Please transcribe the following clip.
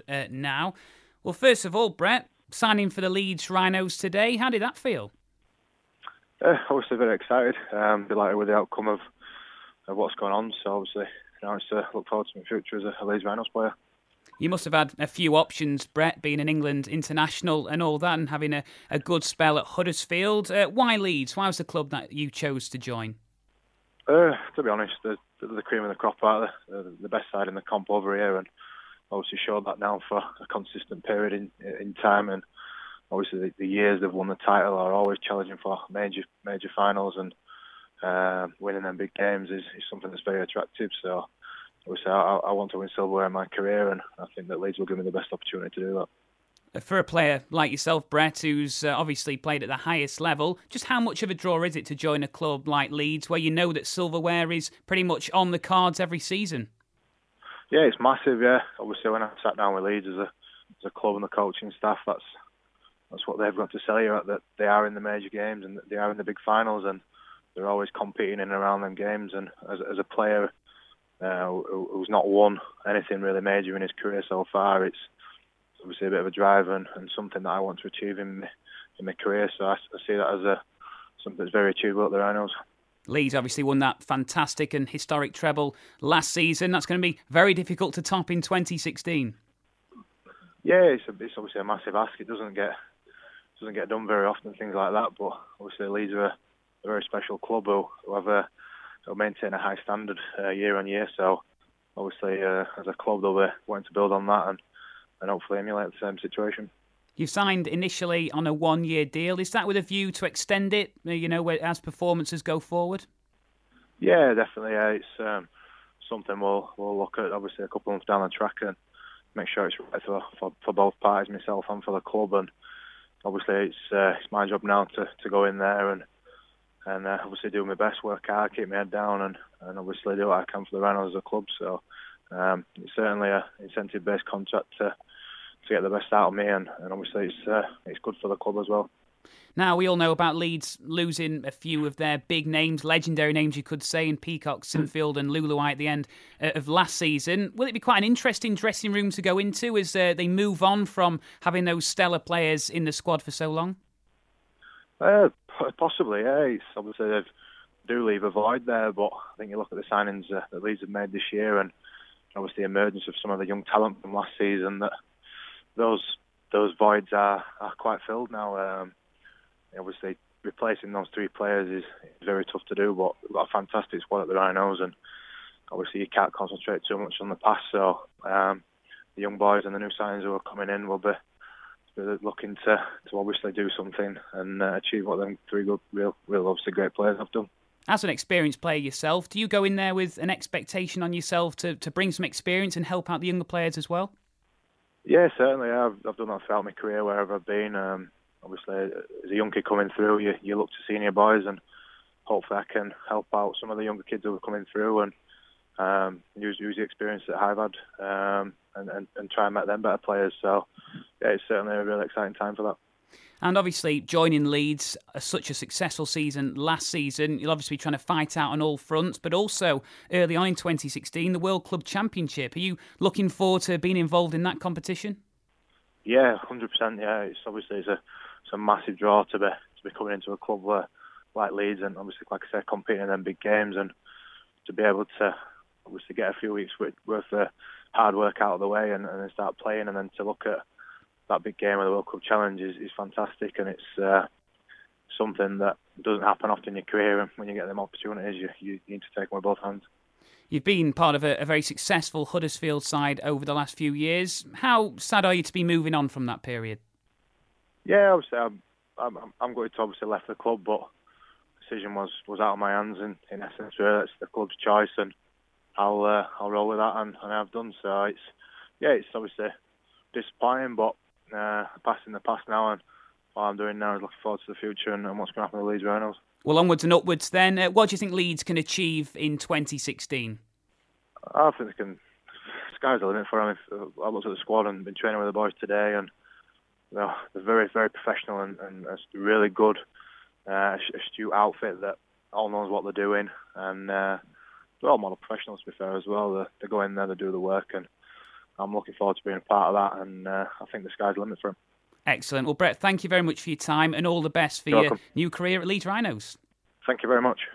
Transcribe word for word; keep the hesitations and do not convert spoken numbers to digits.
uh, now. Well, first of all, Brett, signing for the Leeds Rhinos today, how did that feel? Uh, obviously very excited. Um, delighted with the outcome of, of what's going on. So obviously, you know, it's to look forward to my future as a, a Leeds Rhinos player. You must have had a few options, Brett, being an England international and all that, and having a, a good spell at Huddersfield. Uh, why Leeds? Why was the club that you chose to join? Uh, to be honest, the, the cream of the crop out there, the, the best side in the comp over here, and obviously showed that now for a consistent period in in time. And obviously, the, the years they've won the title are always challenging for major major finals, and uh, winning them big games is, is something that's very attractive. So. Obviously, I, I want to win silverware in my career, and I think that Leeds will give me the best opportunity to do that. For a player like yourself, Brett, who's uh, obviously played at the highest level, just how much of a draw is it to join a club like Leeds, where you know that silverware is pretty much on the cards every season? Yeah, it's massive. Yeah, obviously, when I sat down with Leeds as a as a club and the coaching staff, that's that's what they've got to sell you at, that they are in the major games and that they are in the big finals, and they're always competing in and around them games. And as as a player. Uh, who's not won anything really major in his career so far, it's obviously a bit of a drive and, and something that I want to achieve in my, in my career. So I, I see that as a something that's very achievable at the Rhinos. Leeds obviously won that fantastic and historic treble last season. That's going to be very difficult to top in twenty sixteen. Yeah, it's, a, it's obviously a massive ask. It doesn't get doesn't get done very often, things like that. But obviously Leeds are a, a very special club who, who have a They'll maintain a high standard uh, year on year, so obviously uh, as a club they'll be wanting to build on that and, and hopefully emulate the same situation. You signed initially on a one-year deal. Is that with a view to extend it, you know, as performances go forward? Yeah, definitely. Yeah. It's um, something we'll we'll look at obviously a couple of months down the track and make sure it's right for, for, for both parties, myself and for the club. And obviously it's uh, it's my job now to, to go in there and And uh, obviously do my best, work hard, keep my head down, and, and obviously do what I can for the Rhinos as a club. So um, it's certainly an incentive-based contract to to get the best out of me, and, and obviously it's uh, it's good for the club as well. Now, we all know about Leeds losing a few of their big names, legendary names you could say, in Peacock, Sinfield and Luluai at the end of last season. Will it be quite an interesting dressing room to go into as uh, they move on from having those stellar players in the squad for so long? Uh, possibly, yeah. It's obviously they do leave a void there, but I think you look at the signings uh, that Leeds have made this year, and obviously the emergence of some of the young talent from last season, that those those voids are, are quite filled now. Um, obviously, replacing those three players is, is very tough to do, but we've got a fantastic squad at the Rhinos, and obviously you can't concentrate too much on the past. So um, the young boys and the new signings who are coming in will be looking to, to obviously do something and uh, achieve what them three good, real, real obviously great players have done. As an experienced player yourself, do you go in there with an expectation on yourself to, to bring some experience and help out the younger players as well? Yeah, certainly. I've, I've done that throughout my career wherever I've been. Um, obviously, as a young kid coming through, you, you look to senior boys, and hopefully I can help out some of the younger kids who are coming through and um, use, use the experience that I've had um, and, and, and try and make them better players. So, yeah, it's certainly a really exciting time for that. And obviously, joining Leeds, uh, such a successful season last season, you'll obviously be trying to fight out on all fronts, but also early on in twenty sixteen, the World Club Championship. Are you looking forward to being involved in that competition? Yeah, one hundred percent. Yeah, it's obviously it's a, it's a massive draw to be to be coming into a club where, like Leeds, and obviously, like I said, competing in them big games, and to be able to obviously get a few weeks worth of hard work out of the way and, and then start playing, and then to look at that big game of the World Cup Challenge is, is fantastic, and it's uh, something that doesn't happen often in your career, and when you get them opportunities, you, you need to take them with both hands. You've been part of a, a very successful Huddersfield side over the last few years. How sad are you to be moving on from that period? Yeah, obviously, I'm, I'm, I'm going to obviously left the club, but the decision was, was out of my hands, and in essence, really, it's the club's choice, and I'll uh, I'll roll with that, and, and I've done so. It's yeah, it's obviously disappointing, but uh, past in the past now, and what I'm doing now is looking forward to the future and, and what's going to happen with Leeds Rhinos. Well, onwards and upwards then. Uh, what do you think Leeds can achieve in twenty sixteen? I think they can. Sky's the limit for them. I looked at the squad and been training with the boys today, and you know, they're very, very professional and, and a really good, uh, astute outfit that all knows what they're doing, and uh, they're all model professionals to be fair as well. They, they go in there, they do the work, and I'm looking forward to being a part of that, and uh, I think the sky's the limit for him. Excellent. Well, Brett, thank you very much for your time, and all the best for You're your welcome. new career at Leeds Rhinos. Thank you very much.